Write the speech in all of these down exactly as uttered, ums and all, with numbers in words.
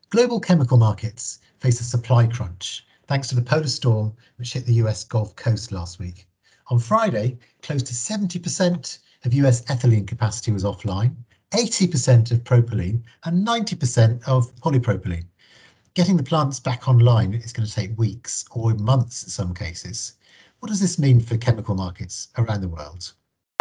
Global chemical markets face a supply crunch thanks to the polar storm which hit the U S Gulf Coast last week. On Friday, close to seventy percent of U S ethylene capacity was offline, eighty percent of propylene and ninety percent of polypropylene. Getting the plants back online is going to take weeks or months in some cases. What does this mean for chemical markets around the world?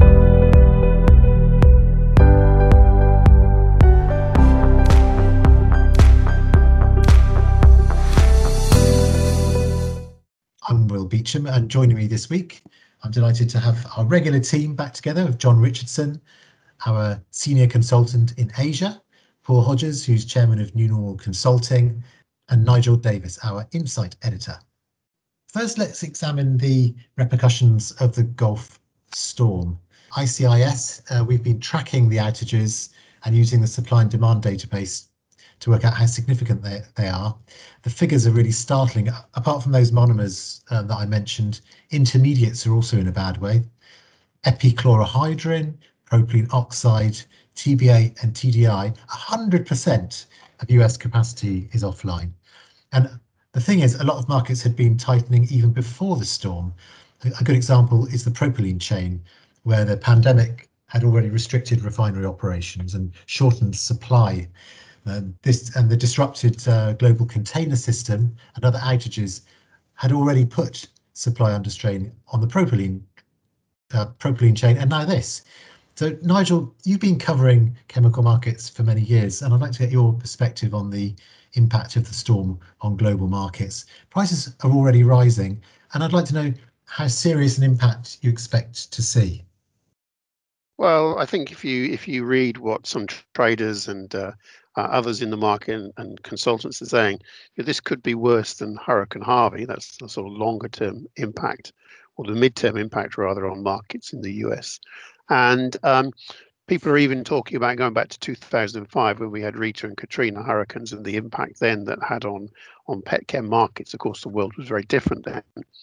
I'm Will Beecham, and joining me this week, I'm delighted to have our regular team back together with John Richardson, our senior consultant in Asia, Paul Hodges, who's chairman of New Normal Consulting, and Nigel Davis, our insight editor. First, let's examine the repercussions of the Gulf storm. I C I S, uh, we've been tracking the outages and using the supply and demand database to work out how significant they, they are. The figures are really startling. Apart from those monomers uh, that I mentioned, intermediates are also in a bad way. Epichlorohydrin, propylene oxide, T B A and T D I, one hundred percent of U S capacity is offline. And the thing is, a lot of markets had been tightening even before the storm. A good example is the propylene chain, where the pandemic had already restricted refinery operations and shortened supply. Uh, this and the disrupted uh, global container system and other outages had already put supply under strain on the propylene uh, propylene chain, and now this. So, Nigel, you've been covering chemical markets for many years, and I'd like to get your perspective on the impact of the storm on global markets. Prices are already rising, and I'd like to know how serious an impact you expect to see. Well, I think if you if you read what some traders and uh, uh, others in the market and, and consultants are saying, you know, this could be worse than Hurricane Harvey. That's the sort of longer term impact, or the mid-term impact rather, on markets in the U S. And um, people are even talking about going back to two thousand five, when we had Rita and Katrina hurricanes, and the impact then that had on on petchem markets. Of course, the world was very different then.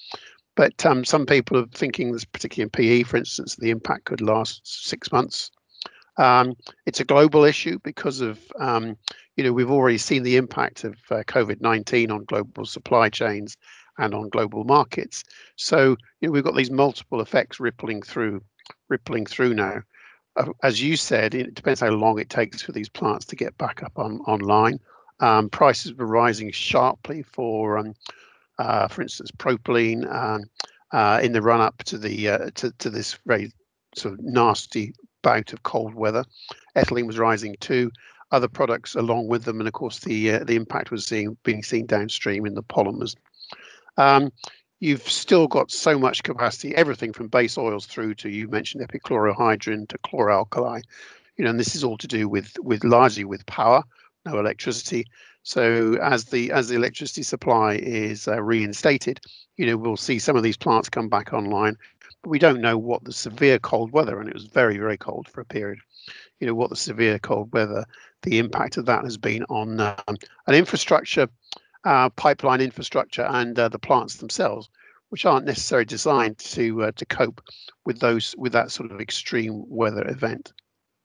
But um, some people are thinking, this particularly in P E, for instance, the impact could last six months. Um, it's a global issue because of, um, you know, we've already seen the impact of uh, COVID nineteen on global supply chains and on global markets. So, you know, we've got these multiple effects rippling through, rippling through now. Uh, as you said, it depends how long it takes for these plants to get back up on online. Um, prices were rising sharply for um, Uh, for instance, propylene um, uh, in the run up to the uh, to, to this very sort of nasty bout of cold weather. Ethylene was rising too, other products along with them, and of course the uh, the impact was seeing, being seen downstream in the polymers. Um, you've still got so much capacity, everything from base oils through to, you mentioned, epichlorohydrin to chloralkali. You know, and this is all to do with with largely with power, no electricity. So as the as the electricity supply is uh, reinstated, you know, we'll see some of these plants come back online, but we don't know what the severe cold weather, and it was very, very cold for a period, you know, what the severe cold weather, the impact of that has been on um, an infrastructure, uh, pipeline infrastructure, and uh, the plants themselves, which aren't necessarily designed to uh, to cope with those with that sort of extreme weather event.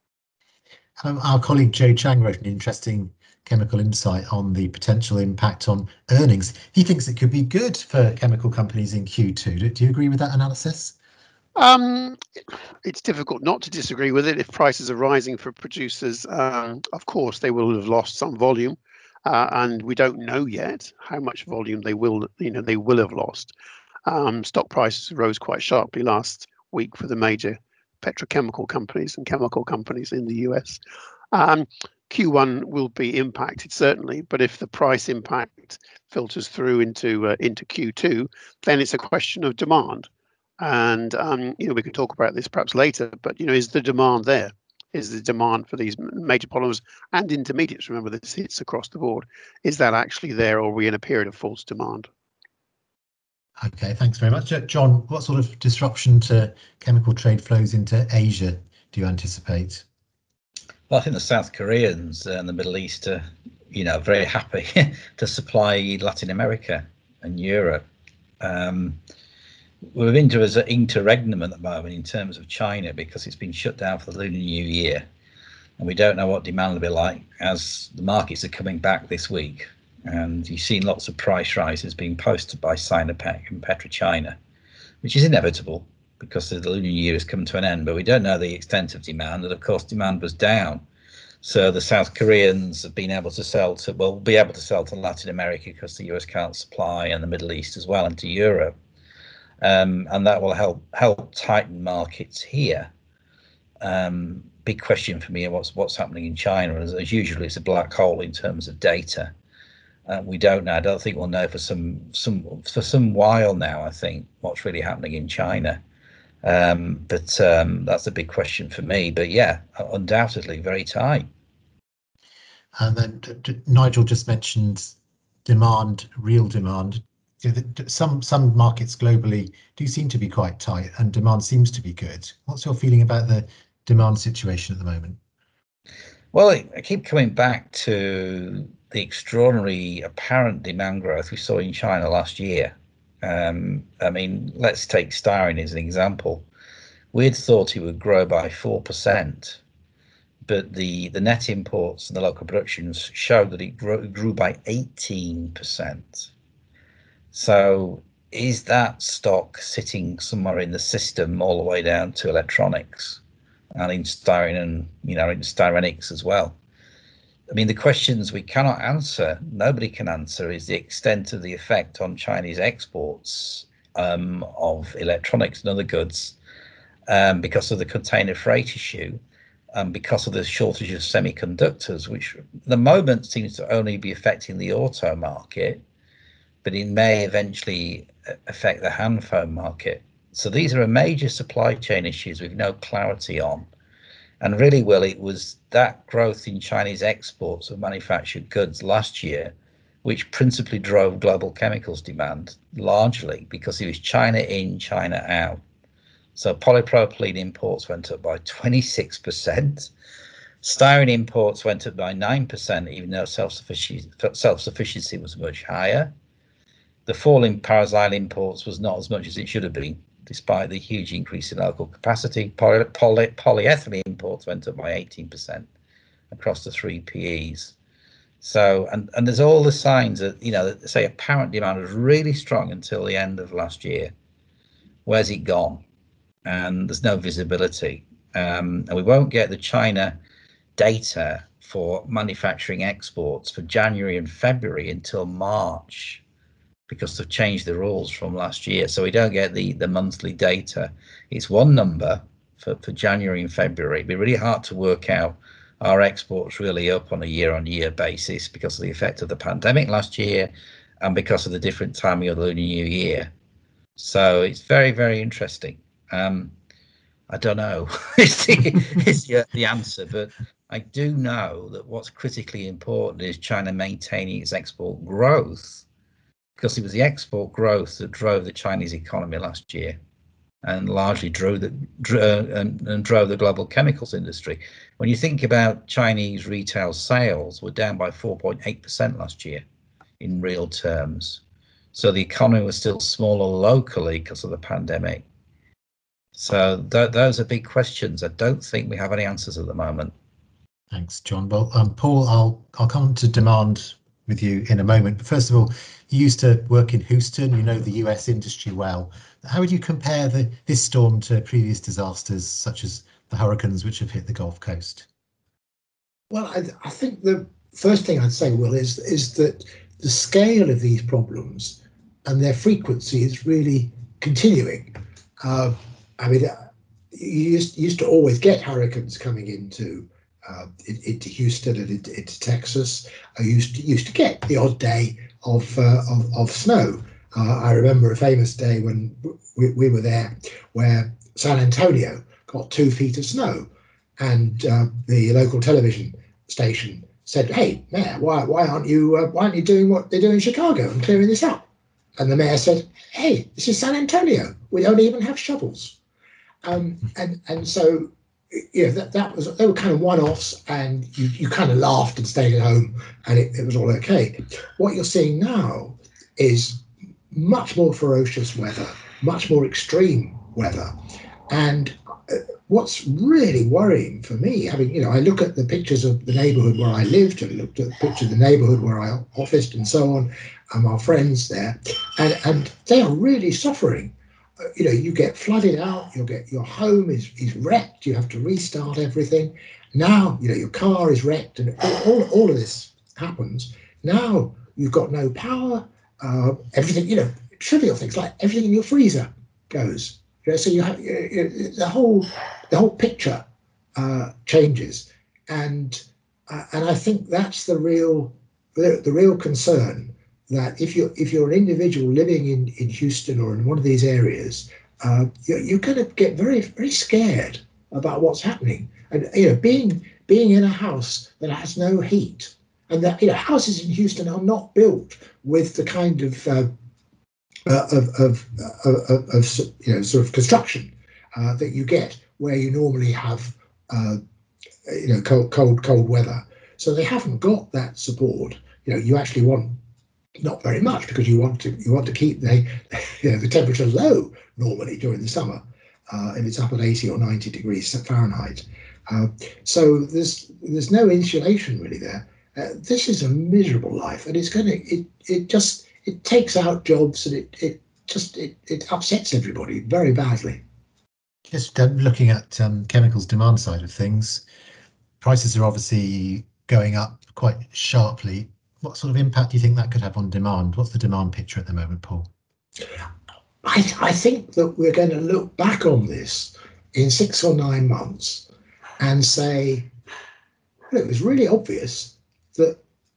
Um, our colleague Joe Chang wrote an interesting chemical insight on the potential impact on earnings. He thinks it could be good for chemical companies in Q two. Do, do you agree with that analysis? Um, it's difficult not to disagree with it. If prices are rising for producers, um, of course they will have lost some volume, uh, and we don't know yet how much volume they will, you know, they will have lost. Um, stock prices rose quite sharply last week for the major petrochemical companies and chemical companies in the U S. Um, Q one will be impacted certainly, but if the price impact filters through into uh, into Q two, then it's a question of demand. And um, you know, we can talk about this perhaps later, but you know, is the demand there? Is the demand for these major polymers and intermediates? Remember, this hits across the board. Is that actually there, or are we in a period of false demand? Okay, thanks very much. John, what sort of disruption to chemical trade flows into Asia do you anticipate? Well, I think the South Koreans and the Middle East are, you know, very happy to supply Latin America and Europe. Um, we're into an interregnum at the moment in terms of China, because it's been shut down for the Lunar New Year. and we don't know what demand will be like as the markets are coming back this week. And you've seen lots of price rises being posted by Sinopec and PetroChina, which is inevitable because the lunar year has come to an end, but we don't know the extent of demand. And of course, demand was down. So the South Koreans have been able to sell to, well, be able to sell to Latin America because the U S can't supply, and the Middle East as well, and to Europe. Um, and that will help help tighten markets here. Um, big question for me: what's what's happening in China? As, as usual, it's a black hole in terms of data. Uh, we don't know. I don't think we'll know for some some for some while now. I think what's really happening in China. Um, but um, that's a big question for me. But yeah, undoubtedly very tight. And then d- d- Nigel just mentioned demand, real demand. Some some markets globally do seem to be quite tight, and demand seems to be good. What's your feeling about the demand situation at the moment? Well, I keep coming back to the extraordinary apparent demand growth we saw in China last year. Um, I mean, let's take styrene as an example. We'd thought it would grow by four percent, but the, the net imports and the local productions showed that it grew, grew by eighteen percent. So is that stock sitting somewhere in the system all the way down to electronics and in styrene and, you know, in styrenics as well? I mean, the questions we cannot answer, nobody can answer, is the extent of the effect on Chinese exports um, of electronics and other goods um, because of the container freight issue and because of the shortage of semiconductors, which at the moment seems to only be affecting the auto market, but it may eventually affect the hand phone market. So these are a major supply chain issues with no clarity on. And really, Will, it was that growth in Chinese exports of manufactured goods last year, which principally drove global chemicals demand, largely because it was China in, China out. So polypropylene imports went up by twenty-six percent. Styrene imports went up by nine percent, even though self-sufficiency, self-sufficiency was much higher. The fall in paraxylene imports was not as much as it should have been, despite the huge increase in local capacity. Poly, poly, polyethylene imports went up by eighteen percent across the three P Es. So, and, and there's all the signs that, you know, that say apparent demand was really strong until the end of last year. Where's it gone? And there's no visibility. Um, and we won't get the China data for manufacturing exports for January and February until March, because they've changed the rules from last year. So we don't get the, the monthly data. It's one number for, for January and February. It'd be really hard to work out our exports really up on a year-on-year basis because of the effect of the pandemic last year and because of the different timing of the Lunar New Year. So it's very, very interesting. Um, I don't know is, the, is the, the answer, but I do know that what's critically important is China maintaining its export growth, because it was the export growth that drove the Chinese economy last year and largely drove the, uh, and, and drove the global chemicals industry. When you think about Chinese retail sales, were down by four point eight percent last year in real terms. So the economy was still smaller locally because of the pandemic. So th- those are big questions. I don't think we have any answers at the moment. Thanks, John. Well, um, Paul, I'll I'll come to demand with you in a moment. But first of all, you used to work in Houston. You know the U S industry well. How would you compare the, this storm to previous disasters, such as the hurricanes which have hit the Gulf Coast? Well, I, I think the first thing I'd say, Will, is is that the scale of these problems and their frequency is really continuing. Uh, I mean, you used, used to always get hurricanes coming into uh, into Houston and into, into Texas. I used to used to get the odd day of uh, of, of snow. Uh, I remember a famous day when we, we were there, where San Antonio got two feet of snow, and uh, the local television station said, "Hey, Mayor, why why aren't you uh, why aren't you doing what they do in Chicago and clearing this up?" And the mayor said, "Hey, this is San Antonio. We don't even have shovels." Um, and and so, you know, that, that was, they were kind of one-offs, and you, you kind of laughed and stayed at home, and it, it was all okay. What you're seeing now is much more ferocious weather, much more extreme weather. And what's really worrying for me, having, you know, I look at the pictures of the neighbourhood where I lived, and looked at the picture of the neighbourhood where I officed and so on, and our friends there, and, and they are really suffering. Uh, you know, you get flooded out, you'll get, your home is, is wrecked, you have to restart everything. Now, you know, your car is wrecked, and all, all, all of this happens. Now you've got no power, uh, everything, you know, trivial things like everything in your freezer goes. You know, so you have, you know, the whole the whole picture uh, changes, and uh, and I think that's the real the, the real concern, that if you're if you're an individual living in, in Houston or in one of these areas, uh, you're, you're going to get very very scared about what's happening. And you know, being being in a house that has no heat, and that, you know, houses in Houston are not built with the kind of uh, uh, of, of, of, of you know, sort of construction uh, that you get where you normally have uh, you know, cold cold cold weather. So they haven't got that support. You know, you actually want not very much, because you want to you want to keep the you know, the temperature low normally during the summer, uh, if it's up at eighty or ninety degrees Fahrenheit. Uh, so there's there's no insulation really there. Uh, this is a miserable life, and it's going to it it just it takes out jobs, and it it just it, it upsets everybody very badly. Just uh, looking at um, chemicals demand side of things, prices are obviously going up quite sharply. What sort of impact do you think that could have on demand? What's the demand picture at the moment, Paul? I, I think that we're going to look back on this in six or nine months and say, well, it was really obvious that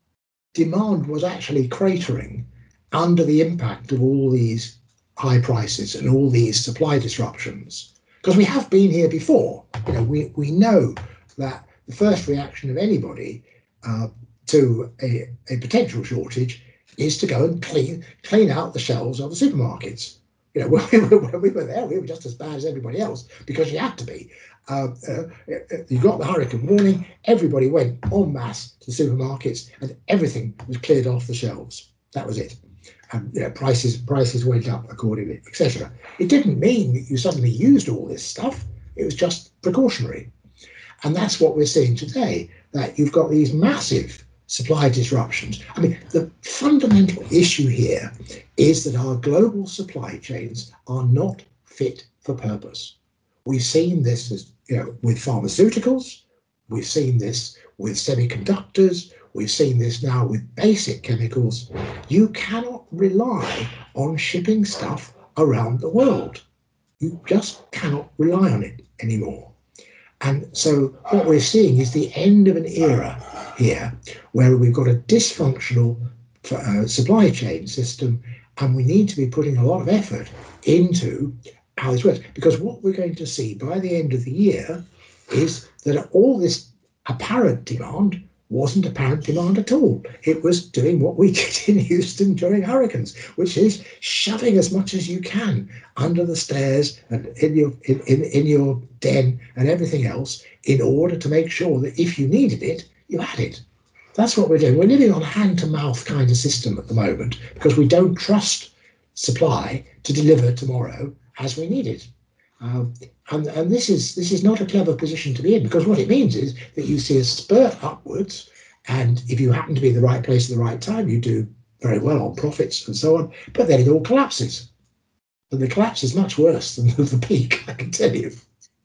demand was actually cratering under the impact of all these high prices and all these supply disruptions. Because we have been here before. You know, we, we know that the first reaction of anybody uh, to a, a potential shortage is to go and clean clean out the shelves of the supermarkets. You know, when we, were, when we were there, we were just as bad as everybody else, because you had to be. Uh, uh, you got the hurricane warning, everybody went en masse to the supermarkets, and everything was cleared off the shelves. That was it. And you know, prices prices went up accordingly, et cetera. It didn't mean that you suddenly used all this stuff. It was just precautionary. And that's what we're seeing today, that you've got these massive supply disruptions. I mean, the fundamental issue here is that our global supply chains are not fit for purpose. We've seen this, as, you know, with pharmaceuticals, we've seen this with semiconductors, we've seen this now with basic chemicals. You cannot rely on shipping stuff around the world. You just cannot rely on it anymore. And so what we're seeing is the end of an era here where we've got a dysfunctional uh, supply chain system, and we need to be putting a lot of effort into how this works. Because what we're going to see by the end of the year is that all this apparent demand wasn't apparent demand at all. It was doing what we did in Houston during hurricanes, which is shoving as much as you can under the stairs and in your in, in, in your den and everything else, in order to make sure that if you needed it, you had it. That's what we're doing. We're living on a hand-to-mouth kind of system at the moment, because we don't trust supply to deliver tomorrow as we need it. Um, and and this is this is not a clever position to be in, because what it means is that you see a spurt upwards, and if you happen to be in the right place at the right time, you do very well on profits and so on, but then it all collapses. And the collapse is much worse than the peak, I can tell you.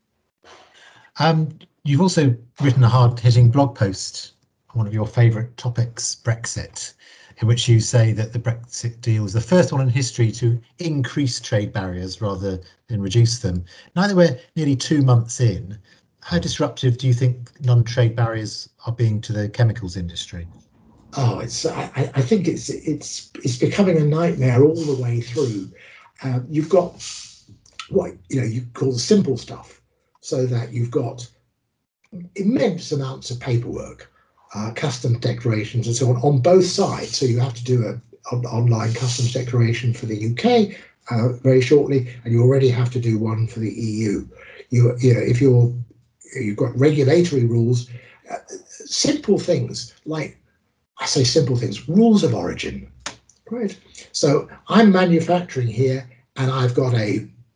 Um, you've also written a hard-hitting blog post on one of your favourite topics, Brexit, in which you say that the Brexit deal is the first one in history to increase trade barriers rather than reduce them. Now that we're nearly two months in, how disruptive do you think non-trade barriers are being to the chemicals industry? Oh, it's I, I think it's it's it's becoming a nightmare all the way through. Uh, you've got what you know you call the simple stuff, so that you've got immense amounts of paperwork, uh, customs declarations and so on on both sides. So you have to do a an online customs declaration for the U K uh, very shortly, and you already have to do one for the E U. You, you know, if you're you've got regulatory rules, uh, simple things like, I say simple things, rules of origin, right? So I'm manufacturing here, and I've got a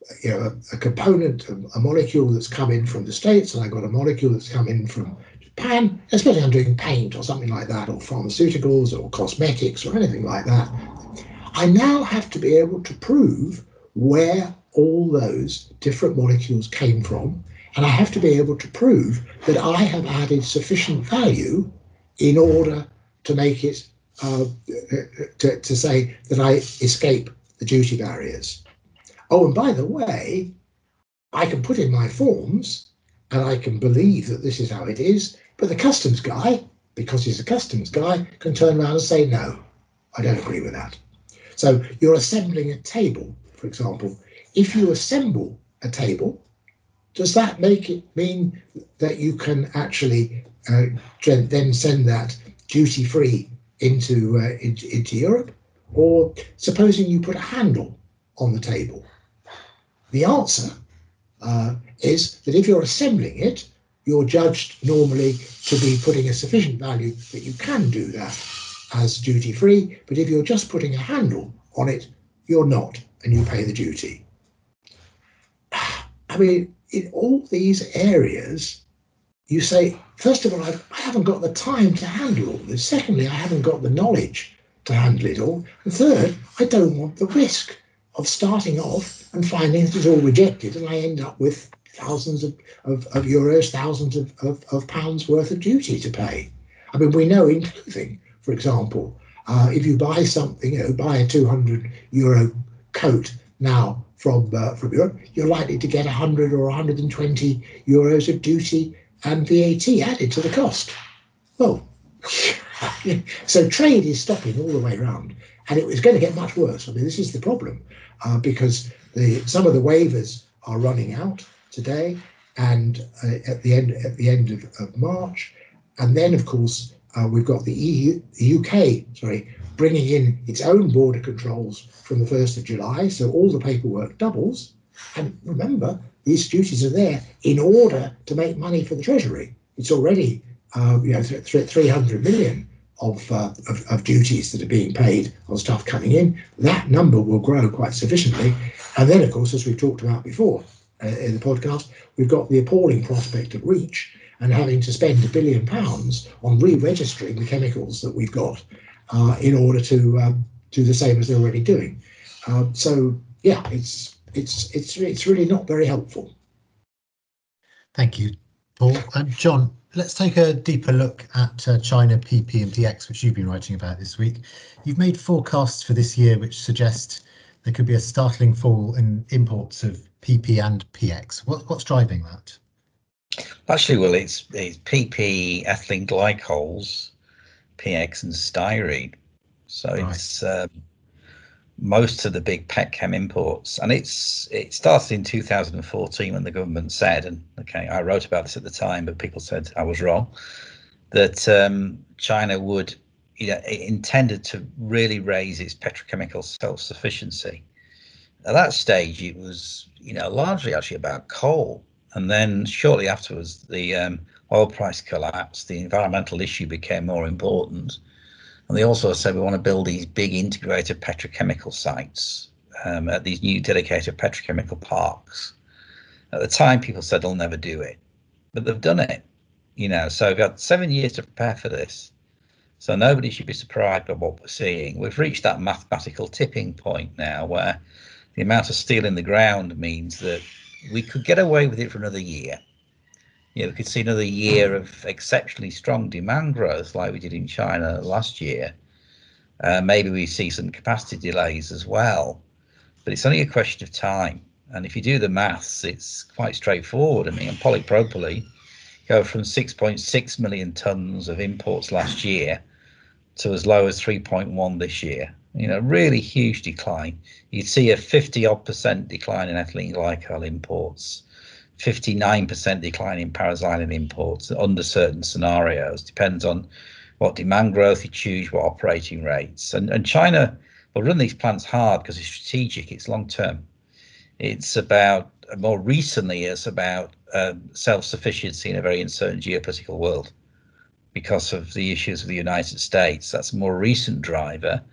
you know, a, a component, a, a molecule that's come in from the States, and I've got a molecule that's come in from Japan, especially I'm doing paint or something like that, or pharmaceuticals or cosmetics or anything like that. I now have to be able to prove where all those different molecules came from, and I have to be able to prove that I have added sufficient value in order to make it, uh, to, to say that I escape the duty barriers. Oh, and by the way, I can put in my forms and I can believe that this is how it is, but the customs guy, because he's a customs guy, can turn around and say, no, I don't agree with that. So you're assembling a table, for example. If you assemble a table, does that make it mean that you can actually uh, then send that duty-free into, uh, into into Europe? Or supposing you put a handle on the table, the answer uh, is that if you're assembling it, you're judged normally to be putting a sufficient value that you can do that as duty-free, but if you're just putting a handle on it, you're not, and you pay the duty. I mean, in all these areas, you say, first of all, I've, I haven't got the time to handle all this. Secondly, I haven't got the knowledge to handle it all. And third, I don't want the risk of starting off and finding that it's all rejected and I end up with thousands of, of, of euros, thousands of, of, of pounds worth of duty to pay. I mean, we know in clothing, for example, uh, if you buy something, you know, buy a two hundred euro coat now from uh, from Europe, you're likely to get one hundred or one hundred twenty euros of duty and V A T added to the cost. Well, so trade is stopping all the way around, and it was going to get much worse. I mean, this is the problem, uh, because the some of the waivers are running out today, and uh, at the end at the end of, of March, and then of course uh, we've got the E U, the U K, sorry, bringing in its own border controls from the first of July, so all the paperwork doubles. And remember, these duties are there in order to make money for the Treasury. It's already uh, you know three hundred million of, uh, of of duties that are being paid on stuff coming in. That number will grow quite sufficiently. And then, of course, as we've talked about before uh, in the podcast, we've got the appalling prospect of REACH and having to spend a billion pounds on re-registering the chemicals that we've got uh, in order to um, do the same as they're already doing. Uh, so, yeah, it's it's it's it's really not very helpful. Thank you, Paul. Um, John, let's take a deeper look at uh, China P P and P X, which you've been writing about this week. You've made forecasts for this year which suggest there could be a startling fall in imports of P P and P X. What, what's driving that? Actually, well, it's, it's P P, ethylene glycols, P X and styrene. So right. it's um, most of the big petchem imports, and it's it started in two thousand fourteen when the government said, and okay, I wrote about this at the time, but people said I was wrong, that um, China would, you know, it intended to really raise its petrochemical self-sufficiency. At that stage, it was, you know, largely actually about coal, and then shortly afterwards, the um, oil price collapsed. The environmental issue became more important. And they also said we want to build these big integrated petrochemical sites um, at these new dedicated petrochemical parks. At the time, people said they'll never do it, but they've done it. You know, so we've got seven years to prepare for this. So nobody should be surprised by what we're seeing. We've reached that mathematical tipping point now where the amount of steel in the ground means that we could get away with it for another year. You know, we could see another year of exceptionally strong demand growth like we did in China last year. Uh, maybe we see some capacity delays as well, but it's only a question of time. And if you do the maths, it's quite straightforward. I mean, polypropylene go from six point six million tons of imports last year to as low as three point one this year. You know, really huge decline. You'd see a fifty odd percent decline in ethylene glycol imports, fifty-nine percent decline in paraxylene imports under certain scenarios. Depends on what demand growth you choose, what operating rates. And, and China will run these plants hard because it's strategic, it's long term. It's about, more recently, it's about um, self-sufficiency in a very uncertain geopolitical world because of the issues of the United States. That's a more recent driver.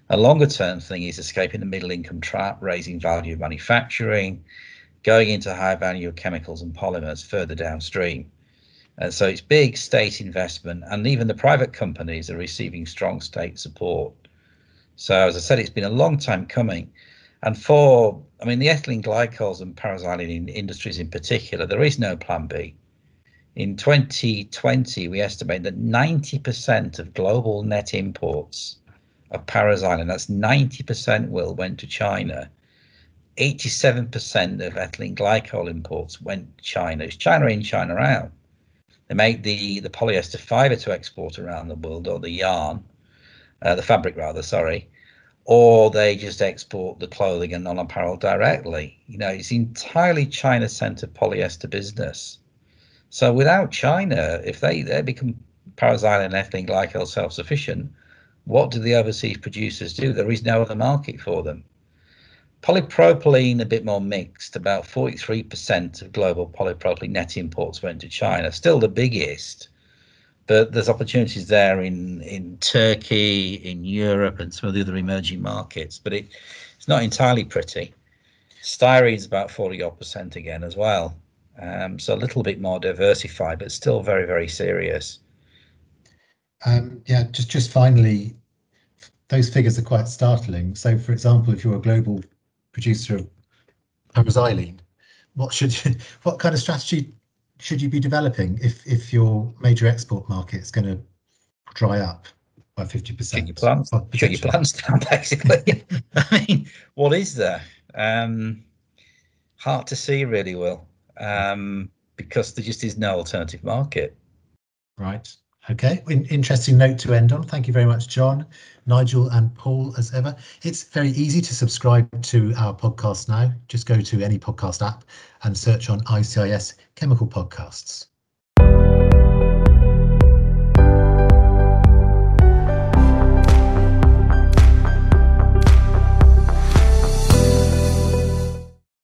A longer term thing is escaping the middle income trap, raising value of manufacturing, going into high value chemicals and polymers further downstream. And so it's big state investment, and even the private companies are receiving strong state support. So as I said, it's been a long time coming. And for, I mean, the ethylene glycols and paraxylene industries in particular, there is no plan B. In twenty twenty, we estimate that ninety percent of global net imports of paraxylene, that's ninety percent, will, went to China. eighty-seven percent of ethylene glycol imports went to China. It's China in, China out. They make the, the polyester fiber to export around the world, or the yarn, uh, the fabric rather, sorry, or they just export the clothing and non-apparel directly. You know, it's entirely China-centered polyester business. So without China, if they, they become paraxylene and ethylene glycol self-sufficient, what do the overseas producers do? There is no other market for them. Polypropylene, a bit more mixed. About forty-three percent of global polypropylene net imports went to China, still the biggest, but there's opportunities there in, in Turkey, in Europe, and some of the other emerging markets, but it, it's not entirely pretty. Styrene is about forty odd percent again as well. Um, so a little bit more diversified, but still very, very serious. Um, yeah, just just finally, those figures are quite startling. So, for example, if you're a global producer of paraxylene, what should you, what kind of strategy should you be developing if if your major export market is going to dry up by fifty percent? Shut your plans, shut your plans down, basically. I mean, what is there? Um, hard to see, really, Will, um, because there just is no alternative market. Right. Okay. In interesting note to end on. Thank you very much, John, Nigel, and Paul, as ever. It's very easy to subscribe to our podcast now. Just go to any podcast app and search on I C I S Chemical Podcasts.